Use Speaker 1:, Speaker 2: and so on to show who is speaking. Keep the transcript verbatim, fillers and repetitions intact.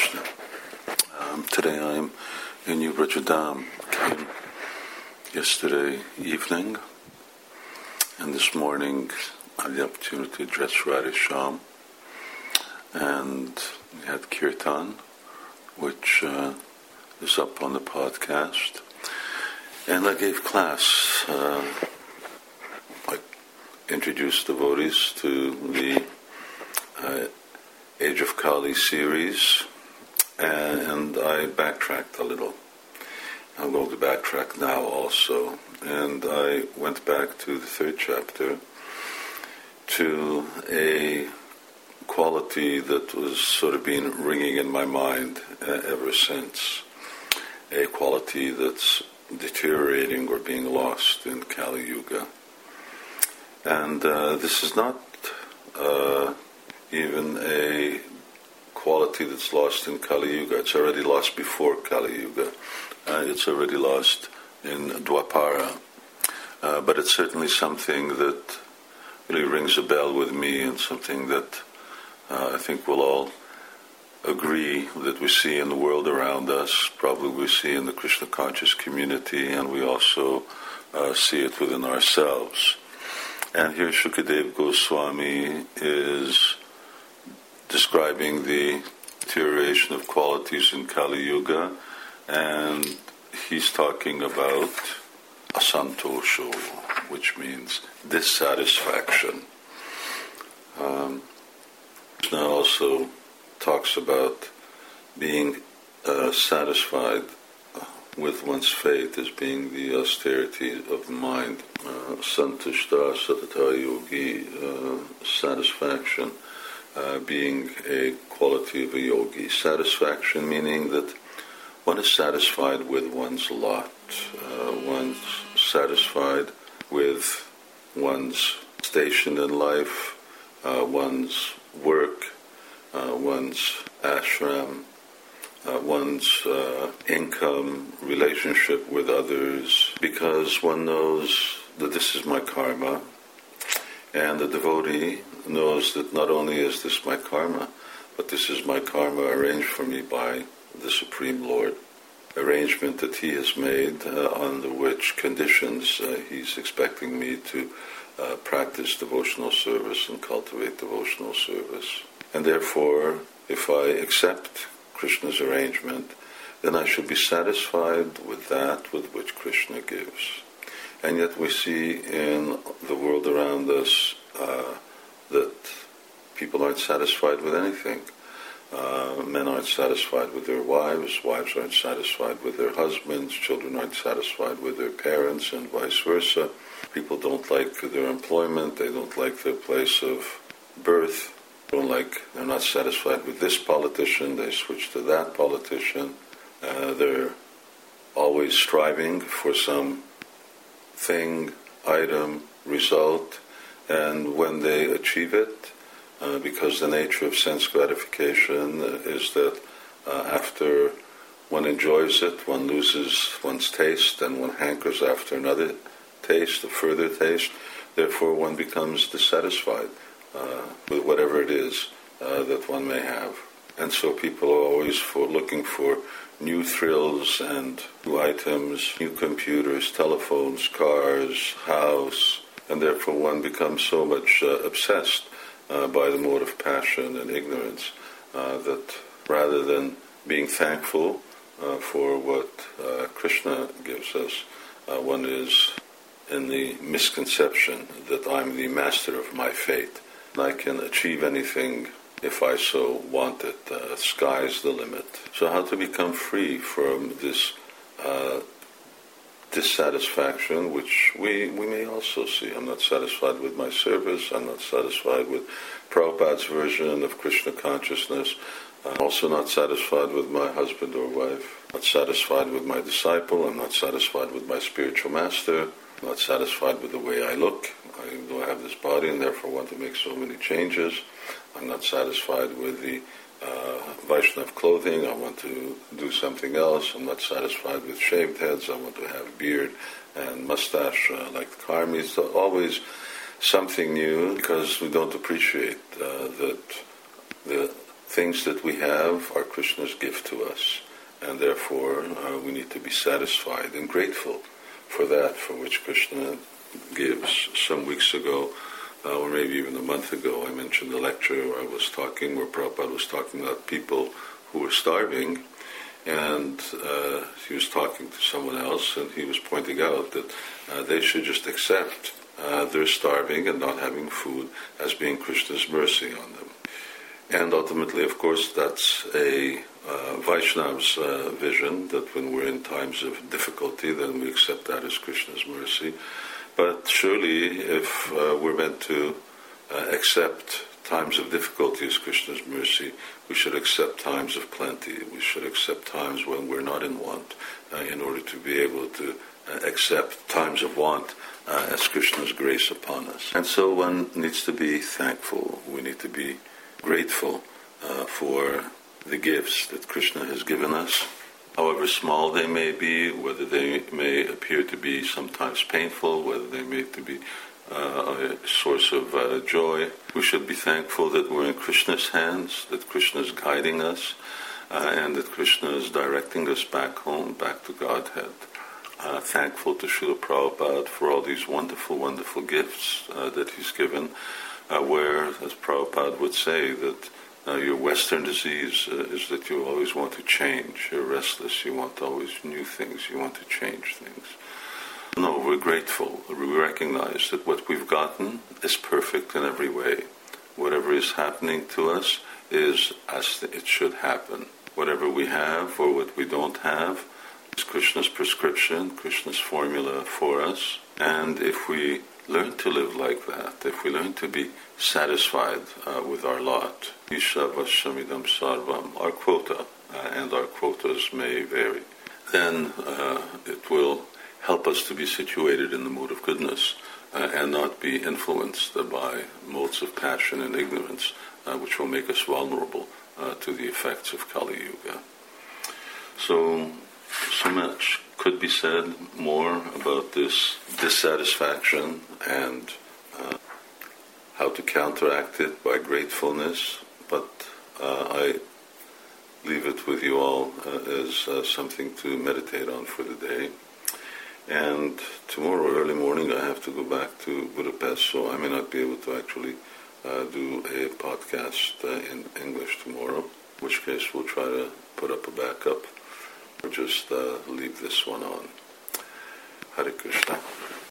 Speaker 1: Krishna. Um, today I'm in New Brajadam. Came yesterday evening, and this morning I had the opportunity to address Radhe Shyam, and we had Kirtan, which uh, is up on the podcast, and I gave class. Uh, I introduced devotees to the uh, Age of Kali series, and I backtracked a little. I'm going to backtrack now also. And I went back to the third chapter, to a quality that was sort of been ringing in my mind uh, ever since. A quality that's deteriorating or being lost in Kali Yuga. And uh, this is not uh, even a quality that's lost in Kali Yuga. It's already lost before Kali Yuga. Uh, it's already lost in Dwapara. Uh, but it's certainly something that really rings a bell with me, and something that uh, I think we'll all agree that we see in the world around us, probably we see in the Krishna conscious community, and we also uh, see it within ourselves. And here Shukadev Goswami is describing the deterioration of qualities in Kali Yuga, and he's talking about asantosho, which means dissatisfaction. Um, Krishna also talks about being uh, satisfied with one's fate as being the austerity of the mind. Uh, Santushta Satata Yogi, uh, satisfaction. Uh, being a quality of a yogi. Satisfaction meaning that one is satisfied with one's lot, uh, one's satisfied with one's station in life, uh, one's work, uh, one's ashram, uh, one's uh, income, relationship with others, because one knows that this is my karma, and the devotee knows that not only is this my karma, but this is my karma arranged for me by the Supreme Lord. Arrangement that He has made uh, under which conditions uh, He's expecting me to uh, practice devotional service and cultivate devotional service. And therefore, if I accept Krishna's arrangement, then I should be satisfied with that with which Krishna gives. And yet we see in the world around us uh, that people aren't satisfied with anything. Uh, men aren't satisfied with their wives, wives aren't satisfied with their husbands, children aren't satisfied with their parents, and vice versa. People don't like their employment, they don't like their place of birth, they don't like, they're not satisfied with this politician, they switch to that politician. Uh, they're always striving for some thing, item, result, and when they achieve it, uh, because the nature of sense gratification is that uh, after one enjoys it, one loses one's taste, and one hankers after another taste, a further taste. Therefore, one becomes dissatisfied uh, with whatever it is uh, that one may have. And so people are always for looking for new thrills and new items, new computers, telephones, cars, house, and therefore one becomes so much uh, obsessed uh, by the mode of passion and ignorance uh, that rather than being thankful uh, for what uh, Krishna gives us, uh, one is in the misconception that I'm the master of my fate and I can achieve anything if I so want it. Uh, sky's the limit. So how to become free from this uh, dissatisfaction, which we, we may also see. I'm not satisfied with my service. I'm not satisfied with Prabhupada's version of Krishna consciousness. I'm also not satisfied with my husband or wife. I'm not satisfied with my disciple. I'm not satisfied with my spiritual master. I'm not satisfied with the way I look. I do have this body and therefore want to make so many changes. I'm not satisfied with the uh, Vaishnav clothing. I want to do something else. I'm not satisfied with shaved heads. I want to have beard and mustache uh, like the karmis. So always something new, because we don't appreciate uh, that the things that we have are Krishna's gift to us, and therefore uh, we need to be satisfied and grateful for that for which Krishna gives. Some weeks ago, uh, or maybe even a month ago, I mentioned a lecture where I was talking, where Prabhupada was talking about people who were starving, and uh, he was talking to someone else, and he was pointing out that uh, they should just accept uh, their starving and not having food as being Krishna's mercy on them. And ultimately, of course, that's a uh, Vaishnava's uh, vision, that when we're in times of difficulty, then we accept that as Krishna's mercy. But surely, if uh, we're meant to uh, accept times of difficulty as Krishna's mercy, we should accept times of plenty. We should accept times when we're not in want, uh, in order to be able to uh, accept times of want uh, as Krishna's grace upon us. And so one needs to be thankful. We need to be grateful uh, for the gifts that Krishna has given us, however small they may be, whether they may appear to be sometimes painful, whether they may to be uh, a source of uh, joy. We should be thankful that we're in Krishna's hands, that Krishna is guiding us, uh, and that Krishna is directing us back home, back to Godhead. Uh, thankful to Srila Prabhupada for all these wonderful, wonderful gifts uh, that he's given, uh, where, as Prabhupada would say, that uh, your Western disease uh, is that you always want to change. You're restless. You want always new things. You want to change things. No, we're grateful. We recognize that what we've gotten is perfect in every way. Whatever is happening to us is as it should happen. Whatever we have or what we don't have is Krishna's prescription, Krishna's formula for us. And if we learn to live like that, if we learn to be satisfied uh, with our lot, Isha Vashamidam Sarvam, our quota, uh, and our quotas may vary, then uh, it will help us to be situated in the mood of goodness uh, and not be influenced uh, by modes of passion and ignorance, uh, which will make us vulnerable uh, to the effects of Kali Yuga. So, so much could be said more about this dissatisfaction and uh, how to counteract it by gratefulness, but uh, I leave it with you all uh, as uh, something to meditate on for the day. And tomorrow early morning I have to go back to Budapest, so I may not be able to actually uh, do a podcast uh, in English tomorrow, in which case we'll try to put up a backup or just uh, leave this one on. Hare Krishna.